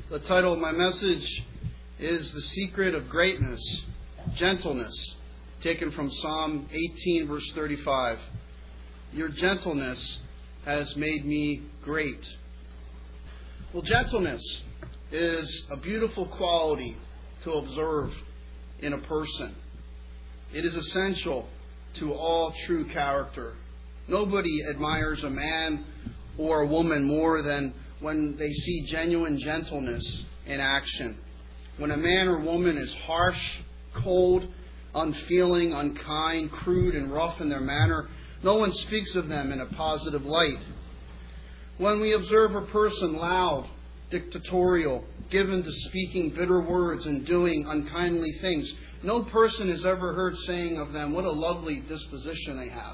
The title of my message is The Secret of Greatness, Gentleness, taken from Psalm 18, verse 35. Your gentleness has made me great. Well, gentleness is a beautiful quality to observe in a person. It is essential to all true character. Nobody admires a man or a woman more than when they see genuine gentleness in action. When a man or woman is harsh, cold, unfeeling, unkind, crude, and rough in their manner, no one speaks of them in a positive light. When we observe a person loud, dictatorial, given to speaking bitter words and doing unkindly things, no person is ever heard saying of them, "What a lovely disposition they have."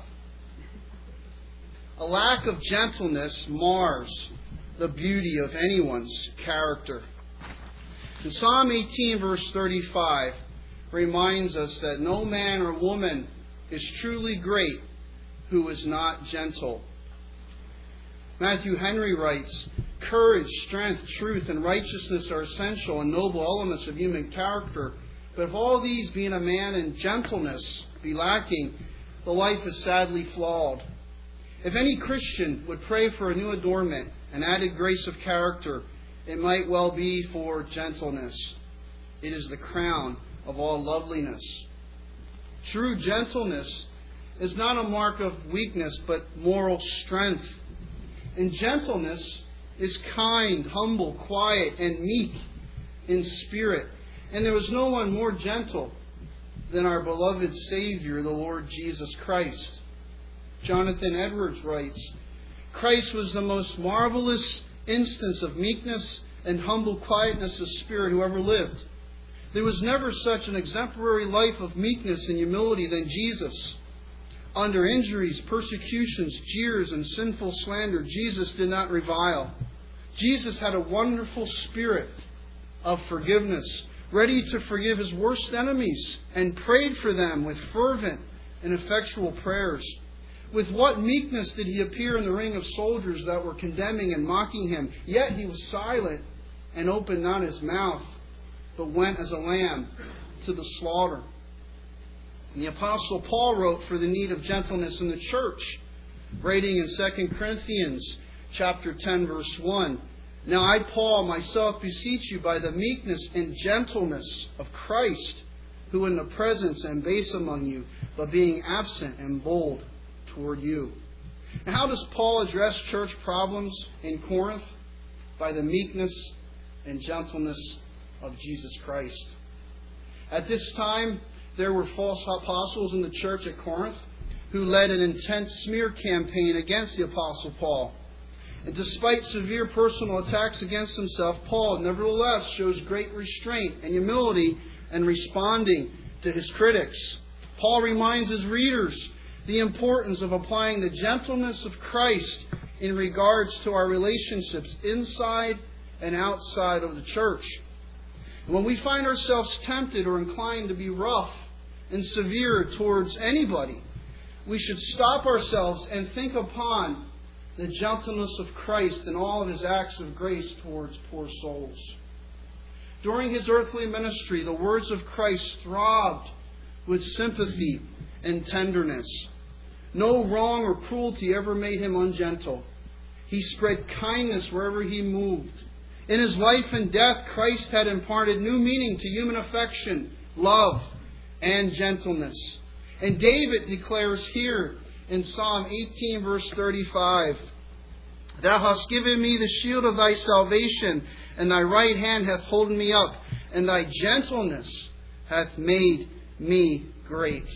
A lack of gentleness mars the beauty of anyone's character. And Psalm 18, verse 35, reminds us that no man or woman is truly great who is not gentle. Matthew Henry writes, "Courage, strength, truth, and righteousness are essential and noble elements of human character. But if all these, being a man, and gentleness be lacking, the life is sadly flawed." If any Christian would pray for a new adornment, an added grace of character, it might well be for gentleness. It is the crown of all loveliness. True gentleness is not a mark of weakness, but moral strength. And gentleness is kind, humble, quiet, and meek in spirit. And there is no one more gentle than our beloved Savior, the Lord Jesus Christ. Jonathan Edwards writes, "Christ was the most marvelous instance of meekness and humble quietness of spirit who ever lived. There was never such an exemplary life of meekness and humility than Jesus. Under injuries, persecutions, jeers, and sinful slander, Jesus did not revile. Jesus had a wonderful spirit of forgiveness, ready to forgive his worst enemies, and prayed for them with fervent and effectual prayers. With what meekness did he appear in the ring of soldiers that were condemning and mocking him? Yet he was silent and opened not his mouth, but went as a lamb to the slaughter." And the Apostle Paul wrote for the need of gentleness in the church, writing in 2 Corinthians chapter 10, verse 1, "Now I, Paul, myself beseech you by the meekness and gentleness of Christ, who in the presence am base among you, but being absent am bold toward you." And how does Paul address church problems in Corinth? By the meekness and gentleness of Jesus Christ. At this time, there were false apostles in the church at Corinth who led an intense smear campaign against the Apostle Paul. And despite severe personal attacks against himself, Paul nevertheless shows great restraint and humility in responding to his critics. Paul reminds his readers the importance of applying the gentleness of Christ in regards to our relationships inside and outside of the church. And when we find ourselves tempted or inclined to be rough and severe towards anybody, we should stop ourselves and think upon the gentleness of Christ and all of his acts of grace towards poor souls. During his earthly ministry, the words of Christ throbbed with sympathy and tenderness. No wrong or cruelty ever made him ungentle. He spread kindness wherever he moved. In his life and death, Christ had imparted new meaning to human affection, love, and gentleness. And David declares here in Psalm 18, verse 35, "Thou hast given me the shield of thy salvation, and thy right hand hath holden me up, and thy gentleness hath made me great."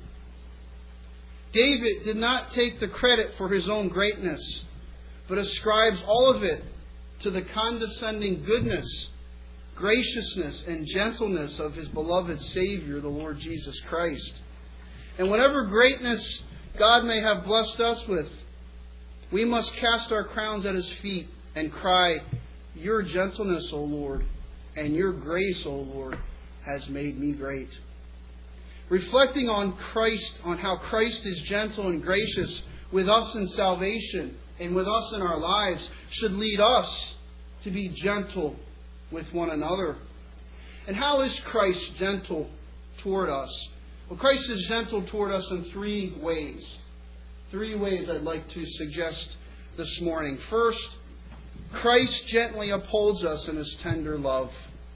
David did not take the credit for his own greatness, but ascribes all of it to the condescending goodness, graciousness, and gentleness of his beloved Savior, the Lord Jesus Christ. And whatever greatness God may have blessed us with, we must cast our crowns at his feet and cry, "Your gentleness, O Lord, and your grace, O Lord, has made me great." Reflecting on Christ, on how Christ is gentle and gracious with us in salvation and with us in our lives, should lead us to be gentle with one another. And how is Christ gentle toward us? Well, Christ is gentle toward us in 3 ways. 3 ways I'd like to suggest this morning. First, Christ gently upholds us in His tender love.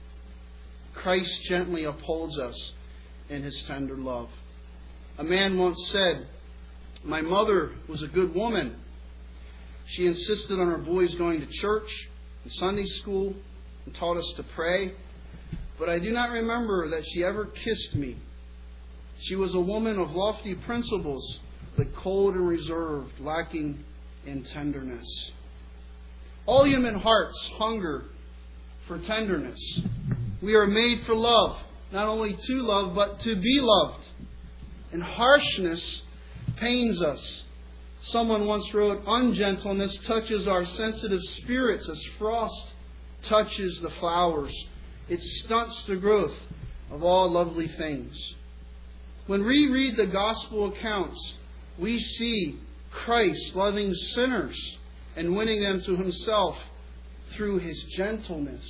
Christ gently upholds us in His tender love. A man once said, "My mother was a good woman. She insisted on her boys going to church and Sunday school and taught us to pray. But I do not remember that she ever kissed me. She was a woman of lofty principles, but cold and reserved, lacking in tenderness." All human hearts hunger for tenderness. We are made for love, not only to love, but to be loved. And harshness pains us. Someone once wrote, "Ungentleness touches our sensitive spirits as frost touches the flowers. It stunts the growth of all lovely things." When we read the gospel accounts, we see Christ loving sinners and winning them to Himself through His gentleness.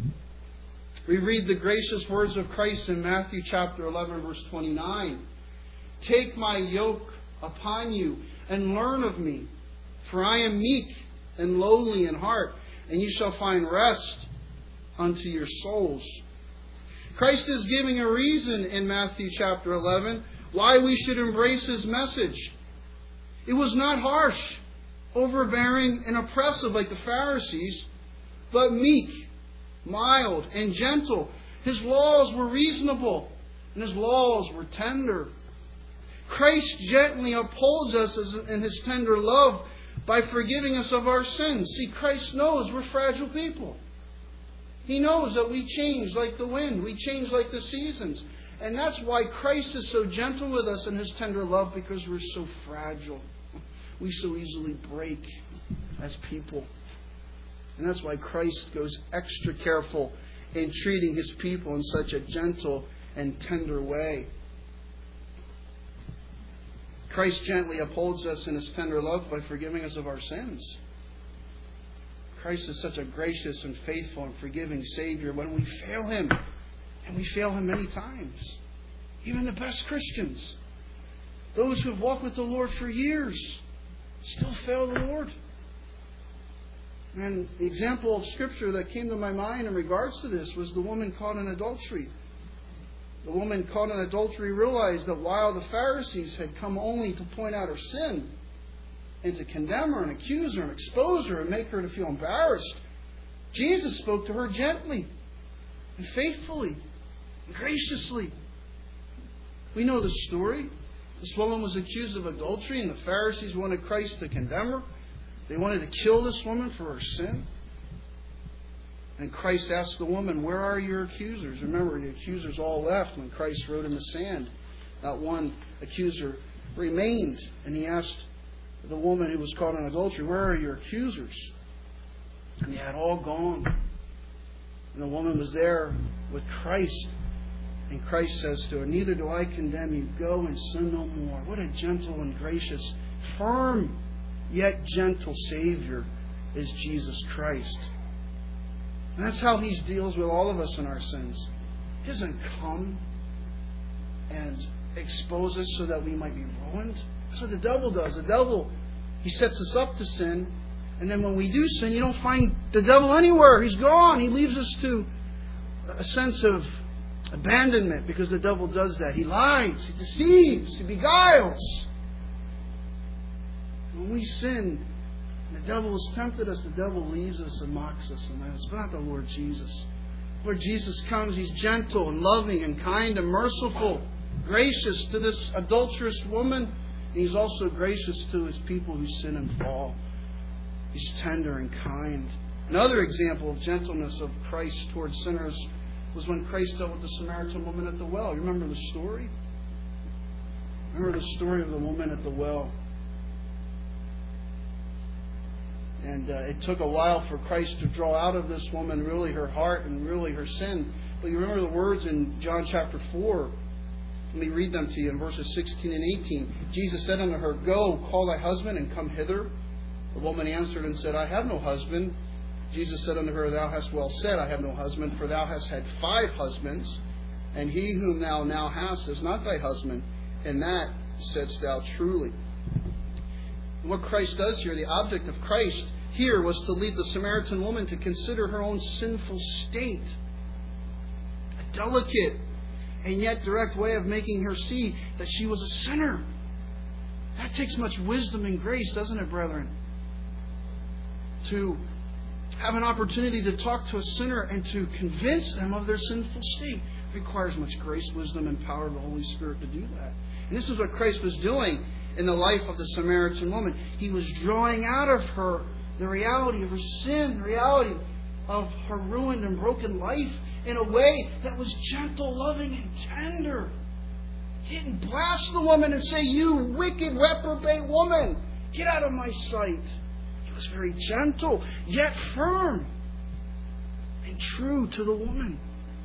We read the gracious words of Christ in Matthew chapter 11, verse 29. "Take my yoke upon you and learn of me, for I am meek and lowly in heart, and you shall find rest unto your souls." Christ is giving a reason in Matthew chapter 11 why we should embrace His message. It was not harsh, overbearing, and oppressive like the Pharisees, but meek, mild, and gentle. His laws were reasonable, and His laws were tender. Christ gently upholds us in His tender love by forgiving us of our sins. See, Christ knows we're fragile people. He knows that we change like the wind. We change like the seasons. And that's why Christ is so gentle with us in His tender love, because we're so fragile. We so easily break as people. And that's why Christ goes extra careful in treating His people in such a gentle and tender way. Christ gently upholds us in His tender love by forgiving us of our sins. Christ is such a gracious and faithful and forgiving Savior when we fail Him. And we fail Him many times. Even the best Christians, those who have walked with the Lord for years, still fail the Lord. And the example of Scripture that came to my mind in regards to this was the woman caught in adultery. The woman caught in adultery realized that while the Pharisees had come only to point out her sin and to condemn her and accuse her and expose her and make her to feel embarrassed, Jesus spoke to her gently and faithfully and graciously. We know the story. This woman was accused of adultery, and the Pharisees wanted Christ to condemn her. They wanted to kill this woman for her sin. And Christ asked the woman, "Where are your accusers?" Remember, the accusers all left when Christ wrote in the sand. Not one accuser remained. And He asked the woman who was caught in adultery, "Where are your accusers?" And they had all gone. And the woman was there with Christ. And Christ says to her, "Neither do I condemn you. Go and sin no more." What a gentle and gracious, firm, yet gentle Savior is Jesus Christ. And that's how He deals with all of us in our sins. He doesn't come and expose us so that we might be ruined. That's what the devil does. The devil, he sets us up to sin. And then when we do sin, you don't find the devil anywhere. He's gone. He leaves us to a sense of abandonment, because the devil does that. He lies. He deceives. He beguiles. When we sin, the devil has tempted us. The devil leaves us and mocks us. And that's not the Lord Jesus. Lord Jesus comes. He's gentle and loving and kind and merciful, gracious to this adulterous woman. And He's also gracious to His people who sin and fall. He's tender and kind. Another example of gentleness of Christ towards sinners was when Christ dealt with the Samaritan woman at the well. You remember the story? Remember the story of the woman at the well. And it took a while for Christ to draw out of this woman really her heart and really her sin. But you remember the words in John chapter 4. Let me read them to you in verses 16 and 18. Jesus said unto her, "Go, call thy husband and come hither." The woman answered and said, "I have no husband." Jesus said unto her, Thou hast well said, I have no husband, for thou hast had 5 husbands, and he whom thou now hast is not thy husband, and that saidst thou truly. What Christ does here, the object of Christ here, was to lead the Samaritan woman to consider her own sinful state. A delicate and yet direct way of making her see that she was a sinner. That takes much wisdom and grace, doesn't it, brethren? To have an opportunity to talk to a sinner and to convince them of their sinful state requires much grace, wisdom, and power of the Holy Spirit to do that. And this is what Christ was doing in the life of the Samaritan woman. He was drawing out of her the reality of her sin, the reality of her ruined and broken life in a way that was gentle, loving, and tender. He didn't blast the woman and say, You wicked, reprobate woman, get out of my sight. He was very gentle, yet firm and true to the woman.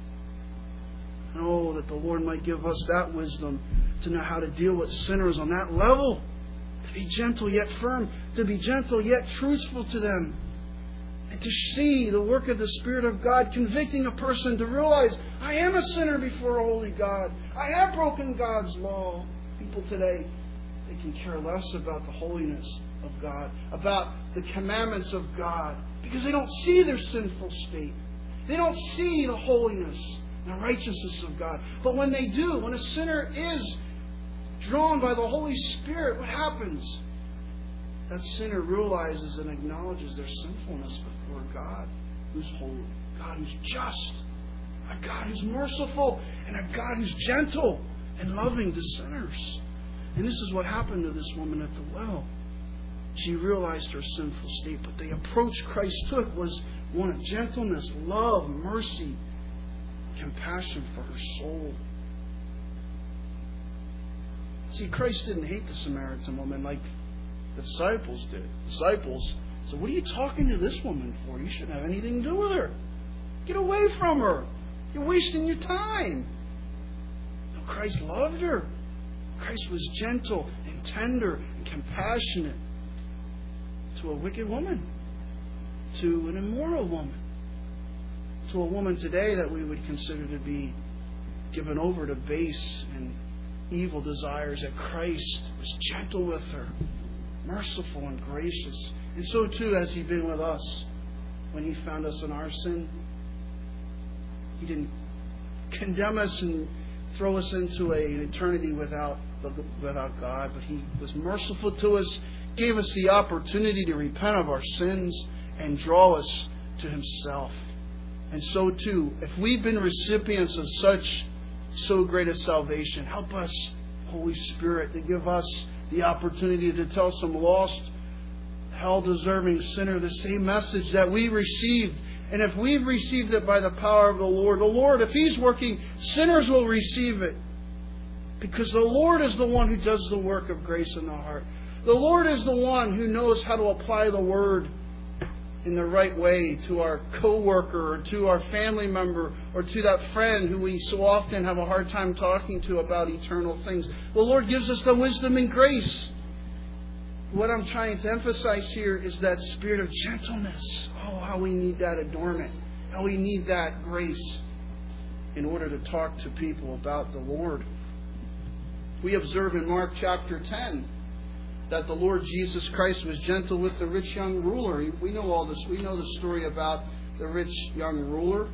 Oh, that the Lord might give us that wisdom to know how to deal with sinners on that level. To be gentle yet firm. To be gentle yet truthful to them. And to see the work of the Spirit of God convicting a person to realize, I am a sinner before a holy God. I have broken God's law. People today, they can care less about the holiness of God, about the commandments of God, because they don't see their sinful state. They don't see the holiness and the righteousness of God. But when they do, when a sinner is drawn by the Holy Spirit, what happens? That sinner realizes and acknowledges their sinfulness before God, who's holy, God who's just, a God who's merciful, and a God who's gentle and loving to sinners. And this is what happened to this woman at the well. She realized her sinful state, but the approach Christ took was one of gentleness, love, mercy, compassion for her soul. See, Christ didn't hate the Samaritan woman like the disciples did. The disciples said, What are you talking to this woman for? You shouldn't have anything to do with her. Get away from her. You're wasting your time. No, Christ loved her. Christ was gentle and tender and compassionate to a wicked woman, to an immoral woman, to a woman today that we would consider to be given over to base and evil desires, that Christ was gentle with her, merciful and gracious. And so too has He been with us when He found us in our sin. He didn't condemn us and throw us into an eternity without God, but He was merciful to us, gave us the opportunity to repent of our sins and draw us to Himself. And so too, if we've been recipients of so great a salvation, help us, Holy Spirit, to give us the opportunity to tell some lost, hell-deserving sinner the same message that we received. And if we've received it by the power of the Lord, if He's working, sinners will receive it. Because the Lord is the one who does the work of grace in the heart. The Lord is the one who knows how to apply the Word in the right way to our co-worker or to our family member or to that friend who we so often have a hard time talking to about eternal things. The Lord gives us the wisdom and grace. What I'm trying to emphasize here is that spirit of gentleness. Oh, how we need that adornment. How we need that grace in order to talk to people about the Lord. We observe in Mark chapter 10 that the Lord Jesus Christ was gentle with the rich young ruler. We know all this. We know the story about the rich young ruler.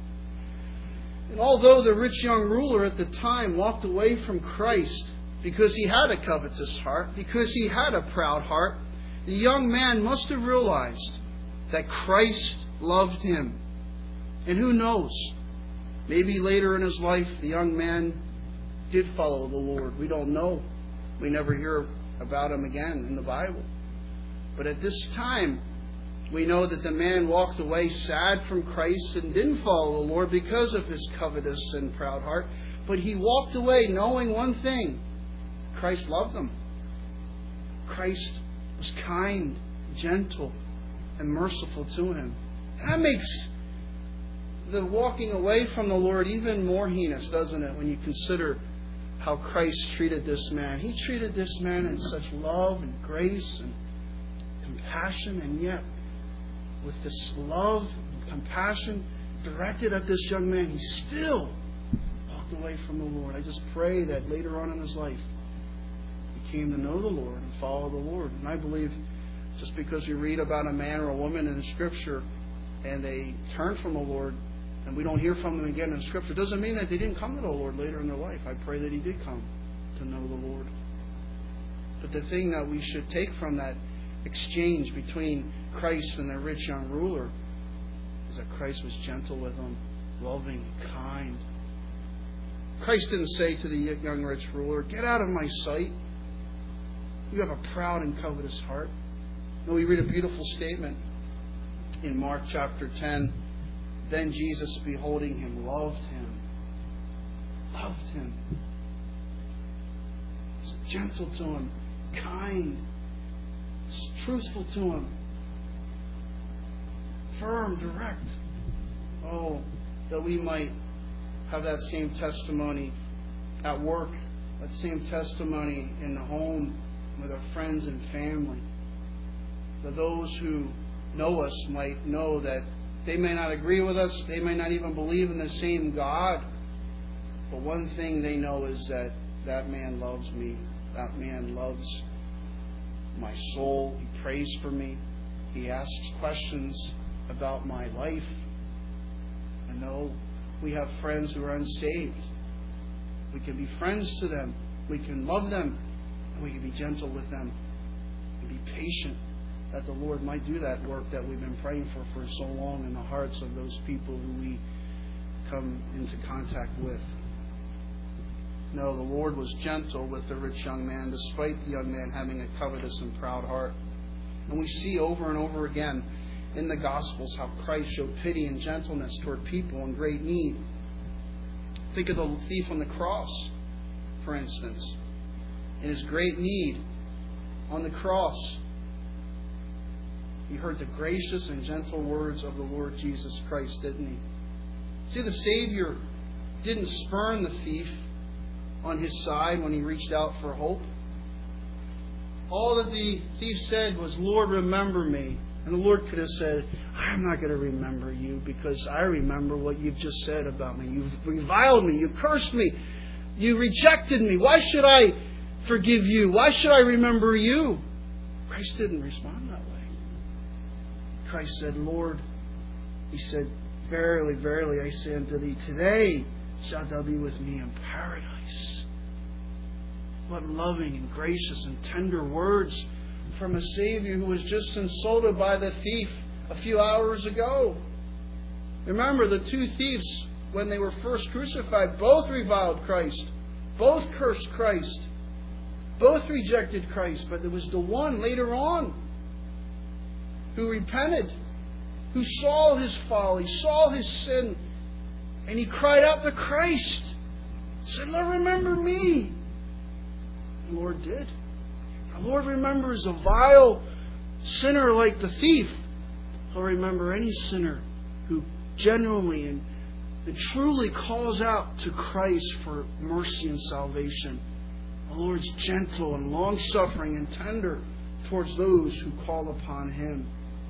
And although the rich young ruler at the time walked away from Christ because he had a covetous heart, because he had a proud heart, the young man must have realized that Christ loved him. And who knows, maybe later in his life the young man did follow the Lord. We don't know. We never hear about him again in the Bible. But at this time, we know that the man walked away sad from Christ and didn't follow the Lord because of his covetous and proud heart. But he walked away knowing one thing: Christ loved him. Christ was kind, gentle, and merciful to him. And that makes the walking away from the Lord even more heinous, doesn't it, when you consider how Christ treated this man. He treated this man in such love and grace and compassion, and yet with this love and compassion directed at this young man, he still walked away from the Lord. I just pray that later on in his life, he came to know the Lord and follow the Lord. And I believe just because you read about a man or a woman in Scripture and they turn from the Lord and we don't hear from them again in Scripture, doesn't mean that they didn't come to the Lord later in their life. I pray that he did come to know the Lord. But the thing that we should take from that exchange between Christ and the rich young ruler is that Christ was gentle with him, loving, kind. Christ didn't say to the young rich ruler, "Get out of my sight. You have a proud and covetous heart." No, we read a beautiful statement in Mark chapter 10. Then Jesus, beholding him, loved him. Loved him. He's gentle to him, kind, truthful to him, firm, direct. Oh, that we might have that same testimony at work, that same testimony in the home with our friends and family. That those who know us might know that they may not agree with us, they may not even believe in the same God, but one thing they know is that that man loves me, that man loves my soul, he prays for me, he asks questions about my life. I know we have friends who are unsaved. We can be friends to them, we can love them, and we can be gentle with them, and be patient, that the Lord might do that work that we've been praying for so long in the hearts of those people who we come into contact with. No, the Lord was gentle with the rich young man, despite the young man having a covetous and proud heart. And we see over and over again in the Gospels how Christ showed pity and gentleness toward people in great need. Think of the thief on the cross, for instance. In his great need on the cross, he heard the gracious and gentle words of the Lord Jesus Christ, didn't he? See, the Savior didn't spurn the thief on his side when he reached out for hope. All that the thief said was, "Lord, remember me." And the Lord could have said, "I'm not going to remember you because I remember what you've just said about me. You've reviled me. You cursed me. You rejected me. Why should I forgive you? Why should I remember you?" Christ didn't respond that way. Christ said, "Lord," he said, "Verily, verily, I say unto thee, today shalt thou be with me in paradise." What loving and gracious and tender words from a Savior who was just insulted by the thief a few hours ago. Remember, the two thieves, when they were first crucified, both reviled Christ, both cursed Christ, both rejected Christ, but there was the one later on who repented, who saw his folly, saw his sin, and he cried out to Christ, said, "Lord, remember me." The Lord did. The Lord remembers a vile sinner like the thief. He'll remember any sinner who genuinely and truly calls out to Christ for mercy and salvation. The Lord's gentle and long-suffering and tender towards those who call upon Him.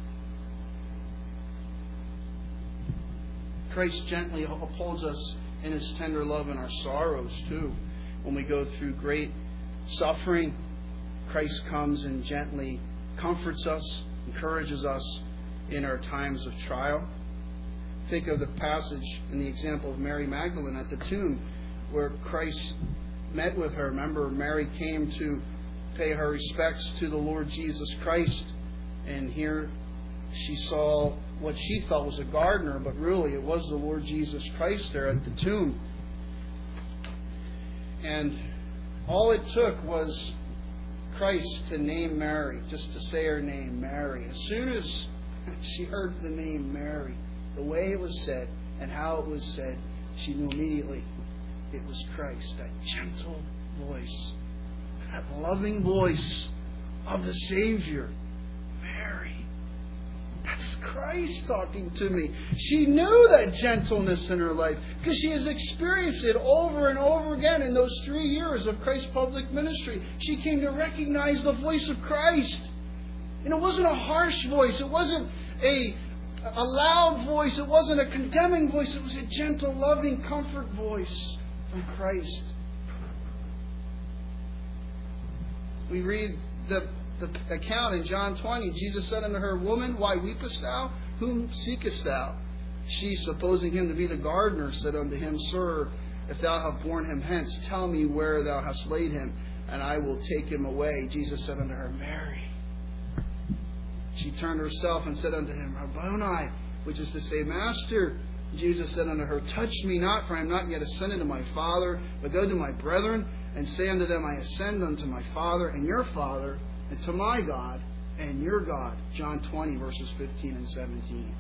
Christ gently upholds us in His tender love in our sorrows too. When we go through great suffering, Christ comes and gently comforts us, encourages us in our times of trial. Think of the passage in the example of Mary Magdalene at the tomb where Christ met with her. Remember, Mary came to pay her respects to the Lord Jesus Christ, and here she saw what she thought was a gardener, but really it was the Lord Jesus Christ there at the tomb. And all it took was Christ to name Mary, just to say her name, Mary. As soon as she heard the name Mary, the way it was said and how it was said, she knew immediately it was Christ. That gentle voice, that loving voice of the Savior. Mary, that's Christ talking to me. She knew that gentleness in her life because she has experienced it over and over again in those 3 years of Christ's public ministry. She came to recognize the voice of Christ. And it wasn't a harsh voice. It wasn't a loud voice. It wasn't a condemning voice. It was a gentle, loving, comfort voice from Christ. We read the account in John 20. Jesus said unto her, Woman, why weepest thou? Whom seekest thou? She, supposing him to be the gardener, said unto him, Sir, if thou have borne him hence, tell me where thou hast laid him, and I will take him away. Jesus said unto her, Mary. She turned herself and said unto him, Rabboni, which is to say, Master. Jesus said unto her, Touch me not, for I am not yet ascended to my Father, but go to my brethren, and say unto them, I ascend unto my Father and your Father, and to my God and your God. John 20, verses 15 and 17.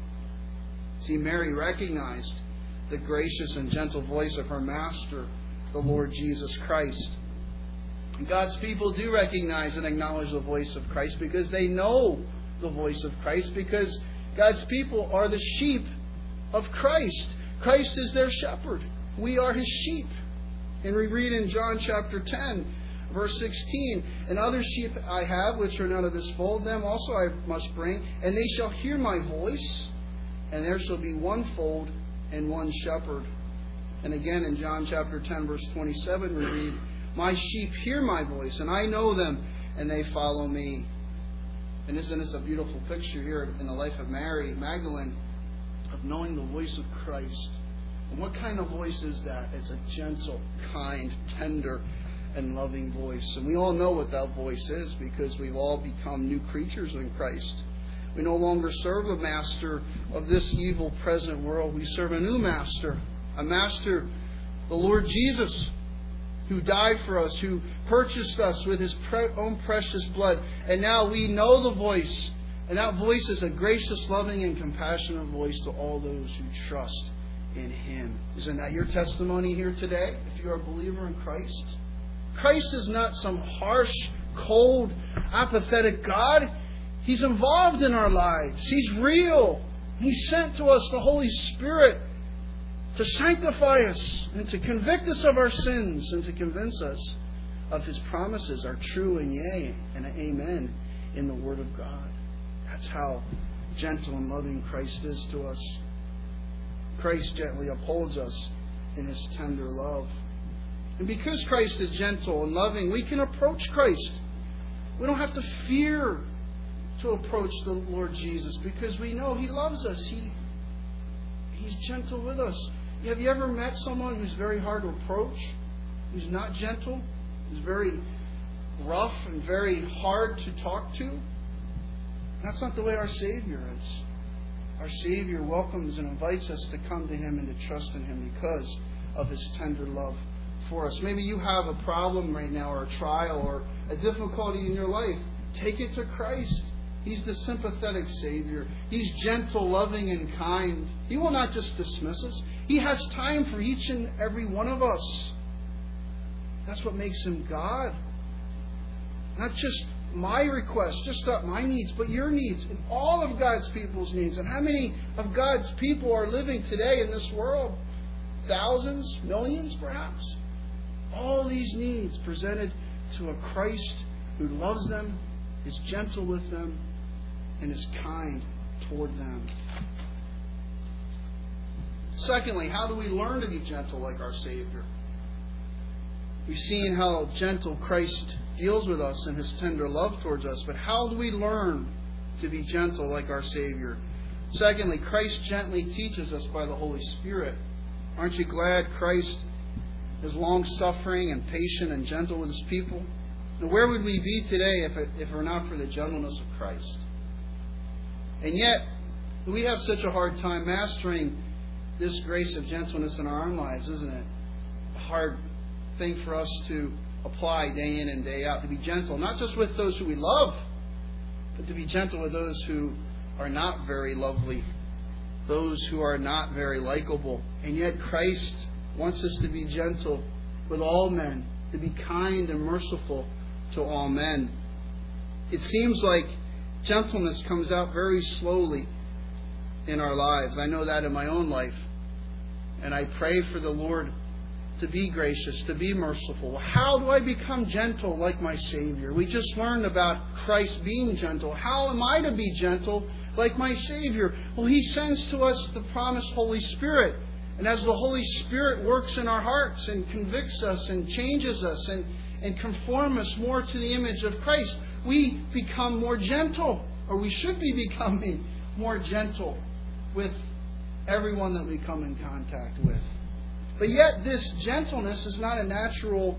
See, Mary recognized the gracious and gentle voice of her Master, the Lord Jesus Christ. And God's people do recognize and acknowledge the voice of Christ because they know the voice of Christ, because God's people are the sheep of Christ. Christ is their shepherd. We are His sheep. And we read in John chapter 10, verse 16, And other sheep I have, which are not of this fold, them also I must bring, and they shall hear my voice, and there shall be one fold and one shepherd. And again in John chapter 10, verse 27, we read, My sheep hear my voice, and I know them, and they follow me. And isn't this a beautiful picture here in the life of Mary Magdalene, of knowing the voice of Christ? And what kind of voice is that? It's a gentle, kind, tender, and loving voice. And we all know what that voice is because we've all become new creatures in Christ. We no longer serve a master of this evil present world. We serve a new master, a master, the Lord Jesus, who died for us, who purchased us with His own precious blood. And now we know the voice. And that voice is a gracious, loving, and compassionate voice to all those who trust in Him. Isn't that your testimony here today, if you are a believer in Christ? Christ is not some harsh, cold, apathetic God. He's involved in our lives. He's real. He sent to us the Holy Spirit to sanctify us and to convict us of our sins and to convince us of His promises are true and yea and amen in the Word of God. That's how gentle and loving Christ is to us. Christ gently upholds us in His tender love. And because Christ is gentle and loving, we can approach Christ. We don't have to fear to approach the Lord Jesus because we know He loves us. He's gentle with us. Have you ever met someone who's very hard to approach? Who's not gentle? Who's very rough and very hard to talk to? That's not the way our Savior is. Our Savior welcomes and invites us to come to Him and to trust in Him because of His tender love for us. Maybe you have a problem right now, or a trial, or a difficulty in your life. Take it to Christ. He's the sympathetic Savior. He's gentle, loving, and kind. He will not just dismiss us. He has time for each and every one of us. That's what makes Him God. Not just my requests, just not my needs, but your needs, and all of God's people's needs. And how many of God's people are living today in this world? Thousands, millions perhaps? All these needs presented to a Christ who loves them, is gentle with them, and is kind toward them. Secondly, how do we learn to be gentle like our Savior? We've seen how gentle Christ deals with us in His tender love towards us, but how do we learn to be gentle like our Savior? Secondly, Christ gently teaches us by the Holy Spirit. Aren't you glad Christ is long-suffering and patient and gentle with His people? Now, where would we be today if it were not for the gentleness of Christ? And yet, we have such a hard time mastering this grace of gentleness in our own lives, isn't it? A hard thing for us to apply day in and day out. To be gentle, not just with those who we love, but to be gentle with those who are not very lovely, those who are not very likable. And yet Christ wants us to be gentle with all men, to be kind and merciful to all men. It seems like gentleness comes out very slowly in our lives. I know that in my own life. And I pray for the Lord to be gracious, to be merciful. How do I become gentle like my Savior? We just learned about Christ being gentle. How am I to be gentle like my Savior? Well, He sends to us the promised Holy Spirit. And as the Holy Spirit works in our hearts and convicts us and changes us and conform us more to the image of Christ, we become more gentle, or we should be becoming more gentle with everyone that we come in contact with. But yet this gentleness is not a natural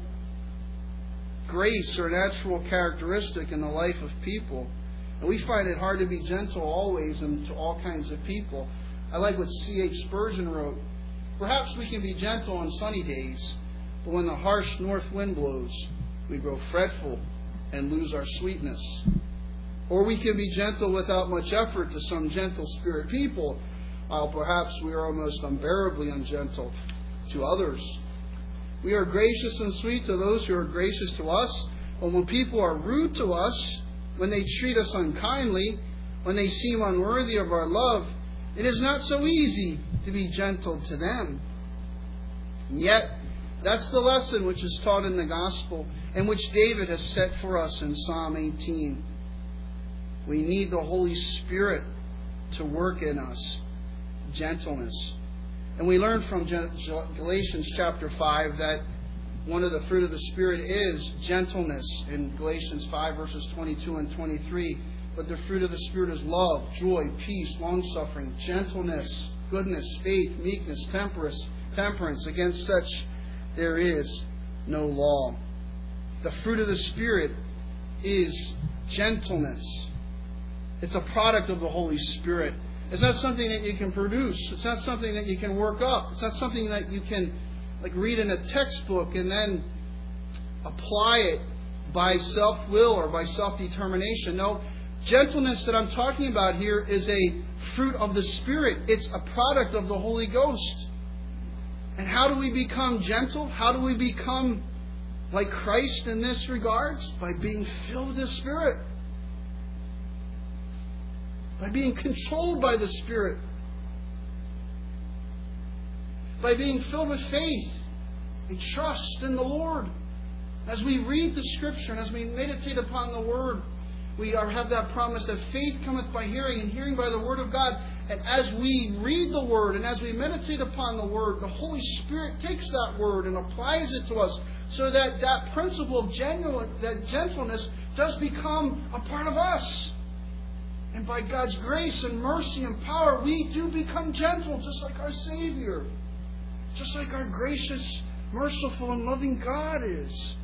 grace or a natural characteristic in the life of people. And we find it hard to be gentle always and to all kinds of people. I like what C.H. Spurgeon wrote. Perhaps we can be gentle on sunny days, but when the harsh north wind blows, we grow fretful and lose our sweetness. Or we can be gentle without much effort to some gentle spirit people, while perhaps we are almost unbearably ungentle to others. We are gracious and sweet to those who are gracious to us, but when people are rude to us, when they treat us unkindly, when they seem unworthy of our love, it is not so easy to be gentle to them. And yet, that's the lesson which is taught in the Gospel and which David has set for us in Psalm 18. We need the Holy Spirit to work in us gentleness. And we learn from Galatians chapter 5 that one of the fruit of the Spirit is gentleness in Galatians 5 verses 22 and 23. But the fruit of the Spirit is love, joy, peace, long-suffering, gentleness, goodness, faith, meekness, temperance. Against such there is no law. The fruit of the Spirit is gentleness. It's a product of the Holy Spirit. It's not something that you can produce. It's not something that you can work up. It's not something that you can read in a textbook and then apply it by self-will or by self-determination. No, gentleness that I'm talking about here is a fruit of the Spirit. It's a product of the Holy Ghost. And how do we become gentle? How do we become like Christ in this regards? By being filled with the Spirit. By being controlled by the Spirit. By being filled with faith and trust in the Lord. As we read the Scripture and as we meditate upon the Word, we have that promise that faith cometh by hearing, and hearing by the Word of God. And as we read the Word and as we meditate upon the Word, the Holy Spirit takes that Word and applies it to us, so that that principle of gentleness does become a part of us. And by God's grace and mercy and power, we do become gentle, just like our Savior. Just like our gracious, merciful, and loving God is.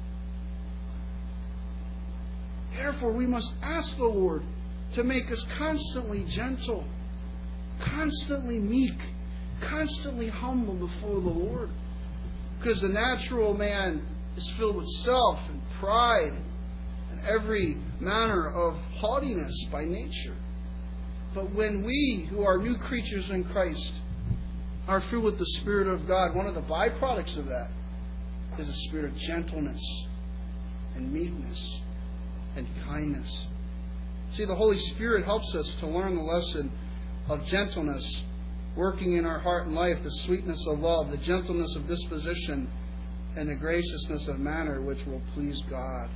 Therefore, we must ask the Lord to make us constantly gentle, constantly meek, constantly humble before the Lord. Because the natural man is filled with self and pride and every manner of haughtiness by nature. But when we, who are new creatures in Christ, are filled with the Spirit of God, one of the byproducts of that is a spirit of gentleness and meekness and kindness. See, the Holy Spirit helps us to learn the lesson of gentleness, working in our heart and life, the sweetness of love, the gentleness of disposition, and the graciousness of manner which will please God.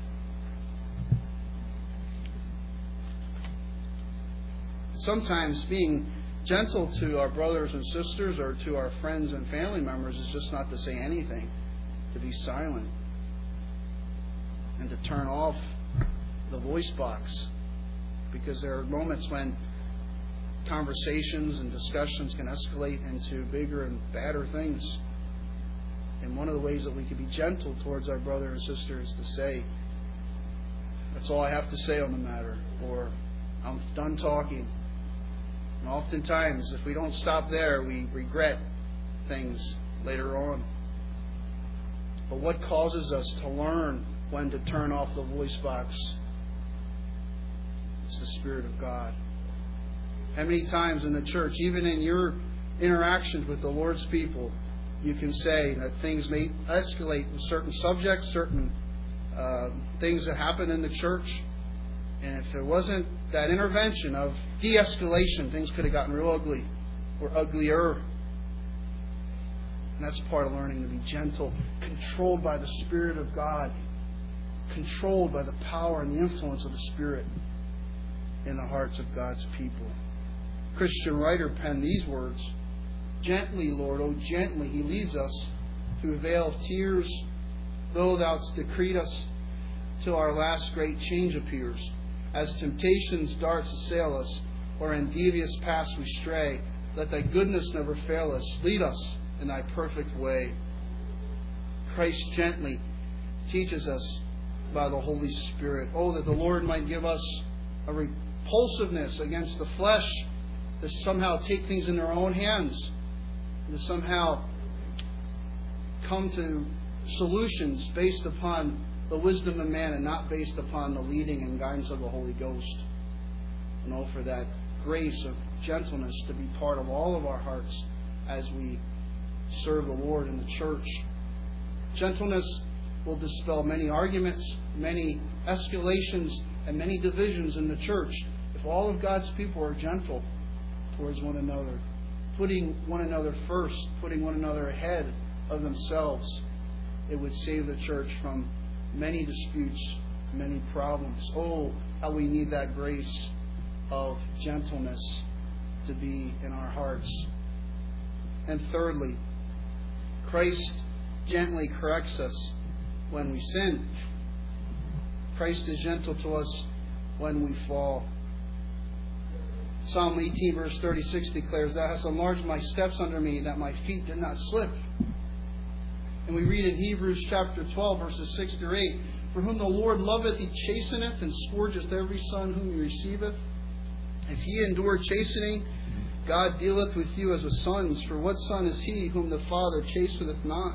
Sometimes being gentle to our brothers and sisters or to our friends and family members is just not to say anything, to be silent, and to turn off the voice box. Because there are moments when conversations and discussions can escalate into bigger and badder things. And one of the ways that we can be gentle towards our brother and sister is to say, "That's all I have to say on the matter," or "I'm done talking." And oftentimes, if we don't stop there, we regret things later on. But what causes us to learn when to turn off the voice box? It's the Spirit of God. How many times in the church, even in your interactions with the Lord's people, you can say that things may escalate with certain subjects, certain things that happen in the church. And if it wasn't that intervention of de-escalation, things could have gotten real ugly or uglier. And that's part of learning to be gentle, controlled by the Spirit of God, controlled by the power and the influence of the Spirit. in the hearts of God's people. Christian writer penned these words, "Gently, Lord, oh gently, He leads us through a vale of tears. Though Thou'st decreed us, till our last great change appears. As temptation's darts assail us, or in devious paths we stray, let Thy goodness never fail us. Lead us in Thy perfect way." Christ gently teaches us by the Holy Spirit. Oh, that the Lord might give us a repulsiveness against the flesh, to somehow take things in their own hands, to somehow come to solutions based upon the wisdom of man and not based upon the leading and guidance of the Holy Ghost. And oh, for that grace of gentleness to be part of all of our hearts as we serve the Lord in the church. Gentleness will dispel many arguments, many escalations, and many divisions in the church if all of God's people are gentle towards one another, putting one another first, putting one another ahead of themselves. It would save the church from many disputes, many problems. Oh, how we need that grace of gentleness to be in our hearts. And thirdly, Christ gently corrects us when we sin. Christ is gentle to us when we fall. Psalm 18 verse 36 declares, "Thou hast enlarged my steps under me, that my feet did not slip." And we read in Hebrews chapter 12 verses 6 through 8, "For whom the Lord loveth, He chasteneth, and scourgeth every son whom He receiveth. If ye endure chastening, God dealeth with you as with sons. For what son is he whom the Father chasteneth not?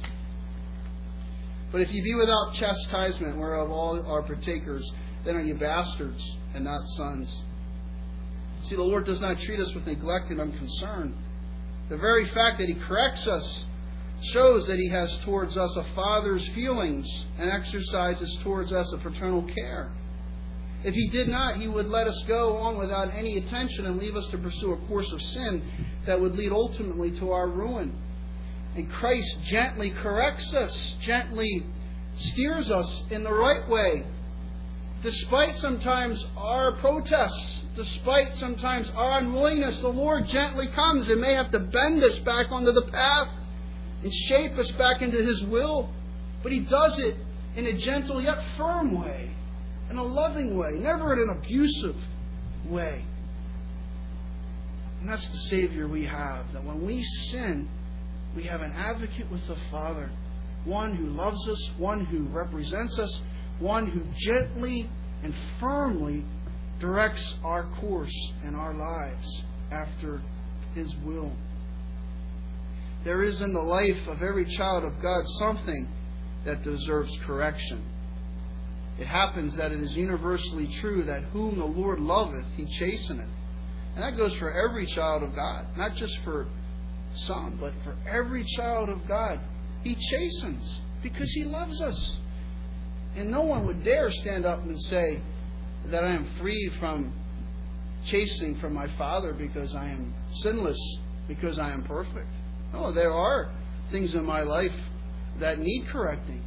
But if ye be without chastisement, whereof all are partakers, then are ye bastards and not sons." See, the Lord does not treat us with neglect and unconcern. The very fact that He corrects us shows that He has towards us a father's feelings and exercises towards us a paternal care. If He did not, He would let us go on without any attention and leave us to pursue a course of sin that would lead ultimately to our ruin. And Christ gently corrects us, gently steers us in the right way. Despite sometimes our protests, despite sometimes our unwillingness, the Lord gently comes and may have to bend us back onto the path and shape us back into His will. But He does it in a gentle yet firm way, in a loving way, never in an abusive way. And that's the Savior we have, that when we sin, we have an advocate with the Father, one who loves us, one who represents us, one who gently and firmly directs our course and our lives after His will. There is in the life of every child of God something that deserves correction. It happens that it is universally true that whom the Lord loveth, He chasteneth. And that goes for every child of God, not just for some, but for every child of God. He chastens because He loves us. And no one would dare stand up and say that I am free from chastening from my Father because I am sinless, because I am perfect. No, there are things in my life that need correcting.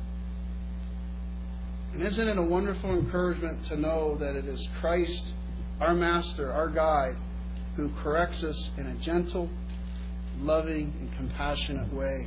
And isn't it a wonderful encouragement to know that it is Christ, our Master, our Guide, who corrects us in a gentle, loving, and compassionate way.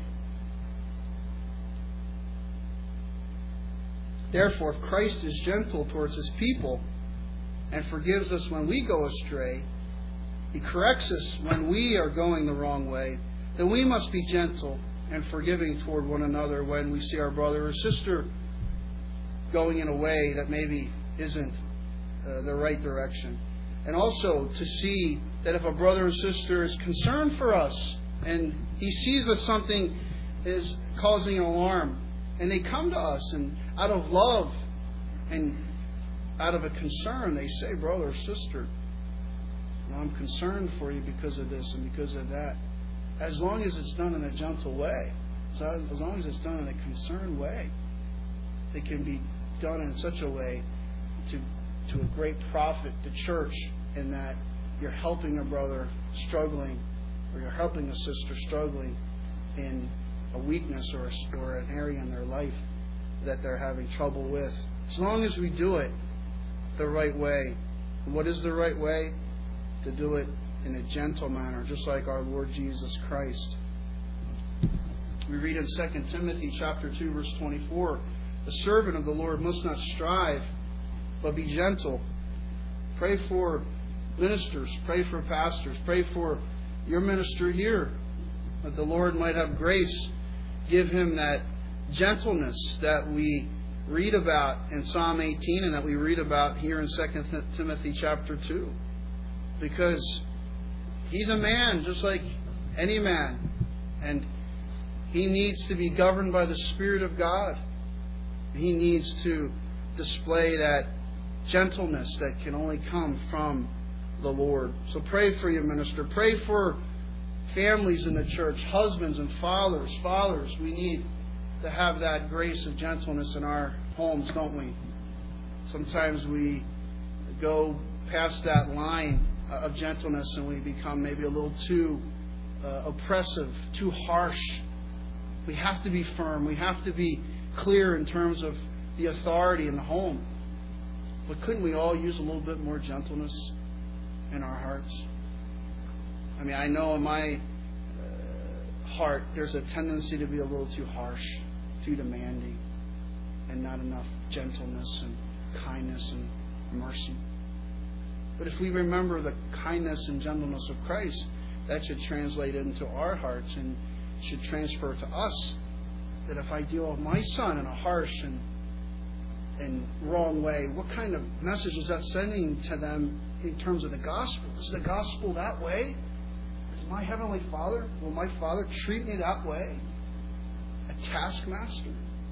Therefore, if Christ is gentle towards His people and forgives us when we go astray, He corrects us when we are going the wrong way, then we must be gentle and forgiving toward one another when we see our brother or sister going in a way that maybe isn't the right direction. And also to see that if a brother or sister is concerned for us and he sees that something is causing an alarm, and they come to us and out of love and out of a concern, they say, "Brother or sister, I'm concerned for you because of this and because of that." As long as it's done in a gentle way, as long as it's done in a concerned way, it can be done in such a way to a great profit to church, in that you're helping a brother struggling, or you're helping a sister struggling in a weakness or an area in their life that they're having trouble with. As long as we do it the right way, What is the right way? To do it in a gentle manner, just like our Lord Jesus Christ. We read in 2 Timothy chapter 2, verse 24, the servant of the Lord must not strive, but be gentle. Pray for ministers, pray for pastors, pray for your minister here, that the Lord might have grace. Give him that gentleness that we read about in Psalm 18 and that we read about here in 2 Timothy chapter 2. Because he's a man just like any man. And he needs to be governed by the Spirit of God. He needs to display that gentleness that can only come from the Lord. So pray for your minister. Pray for families in the church, husbands and fathers. Fathers, we need to have that grace of gentleness in our homes, don't we? Sometimes we go past that line of gentleness and we become maybe a little too oppressive, too harsh. We have to be firm. We have to be clear in terms of the authority in the home. But couldn't we all use a little bit more gentleness in our hearts? I mean, I know in my heart there's a tendency to be a little too harsh, too demanding, and not enough gentleness and kindness and mercy. But if we remember the kindness and gentleness of Christ, that should translate into our hearts and should transfer to us. That if I deal with my son in a harsh and wrong way, what kind of message is that sending to them in terms of the gospel? Is the gospel that way? Is my Heavenly Father, will my Father treat me that way? A taskmaster?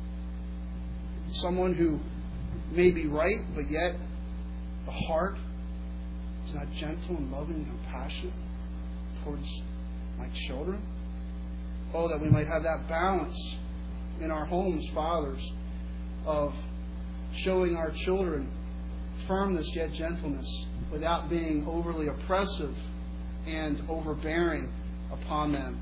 Someone who may be right, but yet the heart is not gentle and loving and compassionate towards my children? Oh, that we might have that balance in our homes, fathers, of showing our children firmness yet gentleness without being overly oppressive and overbearing upon them.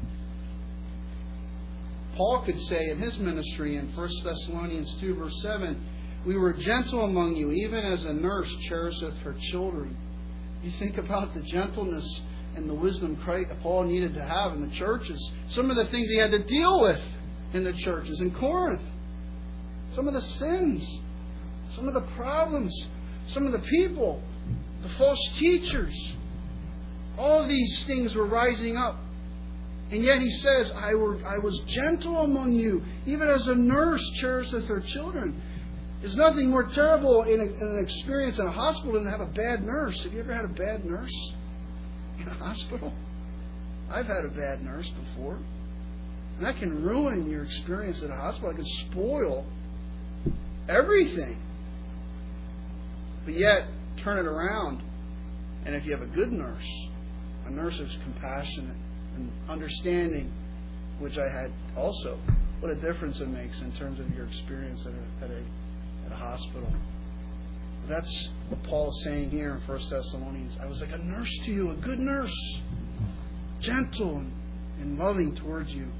Paul could say in his ministry in 1 Thessalonians 2 verse 7, we were gentle among you, even as a nurse cherisheth her children. You think about the gentleness and the wisdom Paul needed to have in the churches. Some of the things he had to deal with in the churches in Corinth. Some of the sins. Some of the problems. Some of the people. The false teachers. All these things were rising up. And yet he says, I was gentle among you, even as a nurse cherisheth her children. There's nothing more terrible in an experience in a hospital than to have a bad nurse. Have you ever had a bad nurse in a hospital? I've had a bad nurse before. And that can ruin your experience at a hospital. It can spoil everything. But yet, turn it around. And if you have a good nurse, a nurse who's compassionate and understanding, which I had also, what a difference it makes in terms of your experience at a hospital. That's what Paul is saying here in 1 Thessalonians. I was like a nurse to you, a good nurse. Gentle and loving towards you.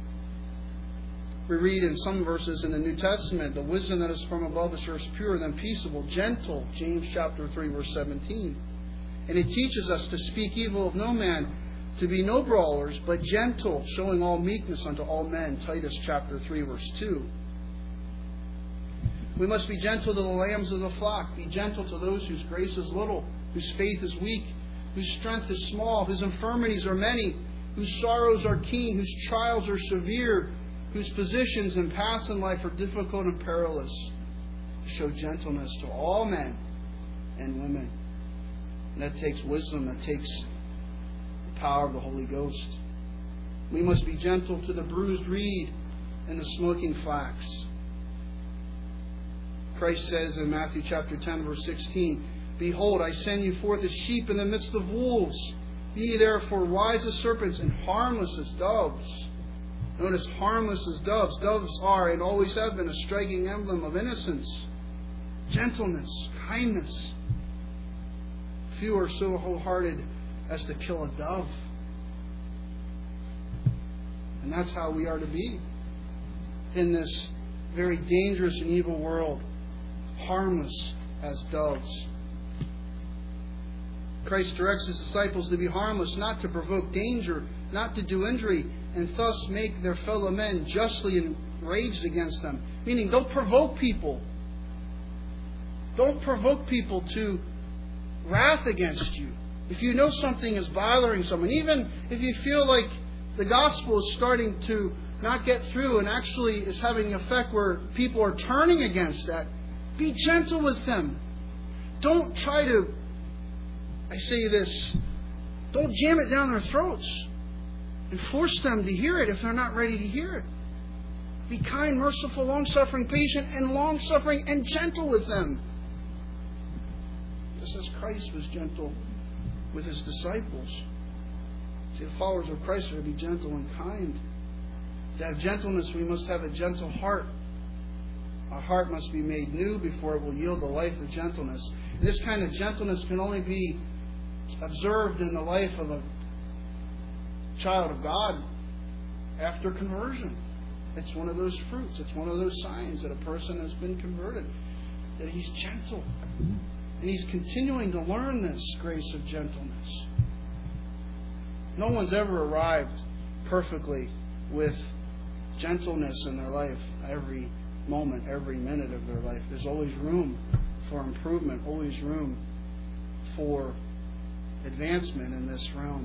We read in some verses in the New Testament, the wisdom that is from above is first pure, then peaceable, gentle, James chapter 3, verse 17. And it teaches us to speak evil of no man, to be no brawlers, but gentle, showing all meekness unto all men, Titus chapter 3, verse 2. We must be gentle to the lambs of the flock, be gentle to those whose grace is little, whose faith is weak, whose strength is small, whose infirmities are many, whose sorrows are keen, whose trials are severe, whose positions and paths in life are difficult and perilous. Show gentleness to all men and women. And that takes wisdom, that takes the power of the Holy Ghost. We must be gentle to the bruised reed and the smoking flax. Christ says in Matthew chapter 10, verse 16, behold, I send you forth as sheep in the midst of wolves. Be ye therefore wise as serpents and harmless as doves. Notice, harmless as doves. Doves are and always have been a striking emblem of innocence, gentleness, kindness. Few are so wholehearted as to kill a dove. And that's how we are to be in this very dangerous and evil world. Harmless as doves. Christ directs His disciples to be harmless, not to provoke danger, not to do injury, and thus make their fellow men justly enraged against them. Meaning, don't provoke people. Don't provoke people to wrath against you. If you know something is bothering someone, even if you feel like the gospel is starting to not get through and actually is having an effect where people are turning against that, be gentle with them. Don't try to, I say this, don't jam it down their throats and force them to hear it if they're not ready to hear it. Be kind, merciful, long-suffering, patient, and long-suffering and gentle with them. Just as Christ was gentle with His disciples. See, the followers of Christ are to be gentle and kind. To have gentleness, we must have a gentle heart. Our heart must be made new before it will yield the life of gentleness. And this kind of gentleness can only be observed in the life of a child of God after conversion. It's one of those fruits. It's one of those signs that a person has been converted. That he's gentle. And he's continuing to learn this grace of gentleness. No one's ever arrived perfectly with gentleness in their life every moment, every minute of their life. There's always room for improvement, always room for advancement in this realm.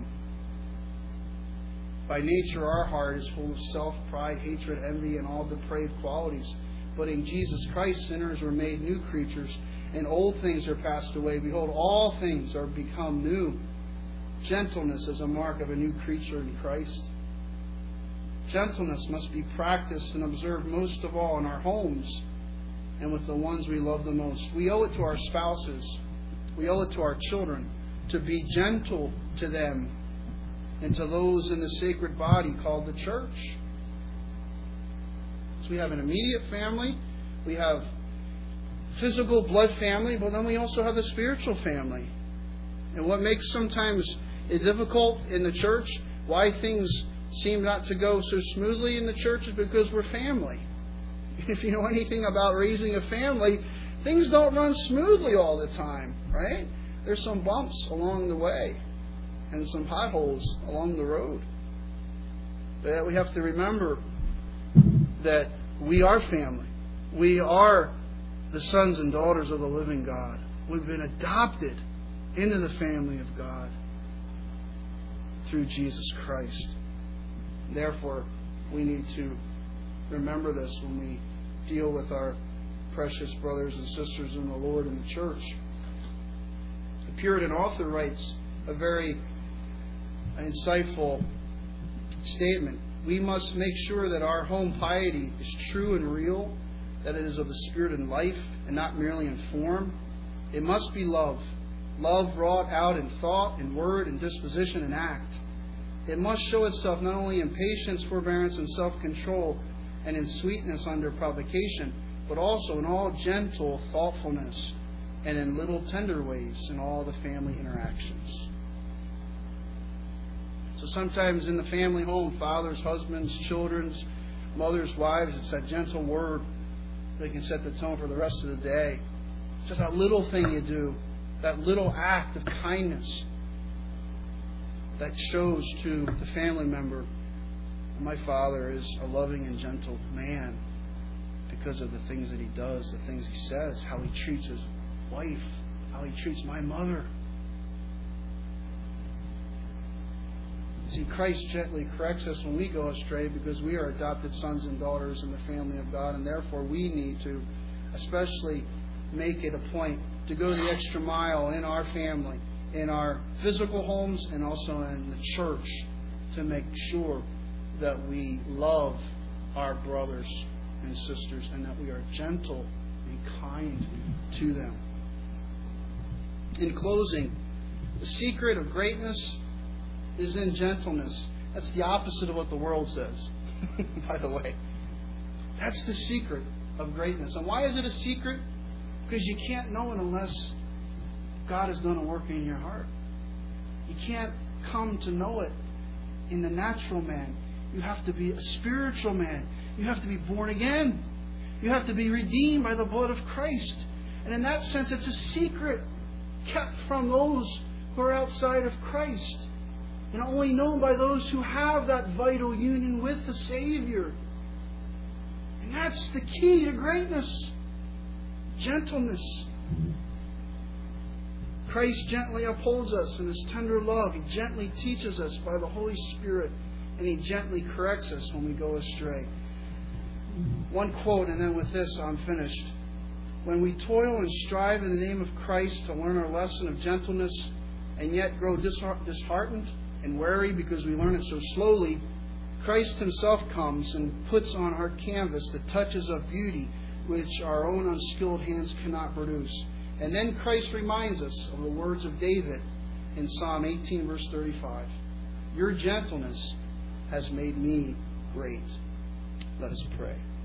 By nature, our heart is full of self, pride, hatred, envy, and all depraved qualities. But in Jesus Christ, sinners were made new creatures, and old things are passed away. Behold, all things are become new. Gentleness is a mark of a new creature in Christ. Gentleness must be practiced and observed most of all in our homes and with the ones we love the most. We owe it to our spouses. We owe it to our children to be gentle to them and to those in the sacred body called the church. So we have an immediate family. We have physical blood family, but then we also have the spiritual family. And what makes sometimes it difficult in the church, why things seem not to go so smoothly in the church, is because we're family. If you know anything about raising a family, things don't run smoothly all the time, right? There's some bumps along the way and some potholes along the road. But we have to remember that we are family. We are the sons and daughters of the living God. We've been adopted into the family of God through Jesus Christ. Therefore, we need to remember this when we deal with our precious brothers and sisters in the Lord and the church. The Puritan author writes a very insightful statement. We must make sure that our home piety is true and real, that it is of the Spirit and life and not merely in form. It must be love. Love wrought out in thought, in word, in disposition, and act. It must show itself not only in patience, forbearance, and self-control, and in sweetness under provocation, but also in all gentle thoughtfulness and in little tender ways in all the family interactions. So sometimes in the family home, fathers, husbands, children's, mothers, wives, it's that gentle word that can set the tone for the rest of the day. It's just that little thing you do, that little act of kindness that shows to the family member, my father is a loving and gentle man because of the things that he does, the things he says, how he treats his wife, how he treats my mother. See, Christ gently corrects us when we go astray because we are adopted sons and daughters in the family of God, and therefore we need to especially make it a point to go the extra mile in our family, in our physical homes, and also in the church to make sure that we love our brothers and sisters and that we are gentle and kind to them. In closing, the secret of greatness is in gentleness. That's the opposite of what the world says, by the way. That's the secret of greatness. And why is it a secret? Because you can't know it unless God has done a work in your heart. You can't come to know it in the natural man. You have to be a spiritual man. You have to be born again. You have to be redeemed by the blood of Christ. And in that sense, it's a secret kept from those who are outside of Christ, and only known by those who have that vital union with the Savior. And that's the key to greatness. Gentleness. Christ gently upholds us in His tender love. He gently teaches us by the Holy Spirit, and He gently corrects us when we go astray. One quote, and then with this I'm finished. When we toil and strive in the name of Christ to learn our lesson of gentleness, and yet grow disheartened and weary because we learn it so slowly, Christ Himself comes and puts on our canvas the touches of beauty which our own unskilled hands cannot produce. And then Christ reminds us of the words of David in Psalm 18, verse 35. Your gentleness has made me great. Let us pray.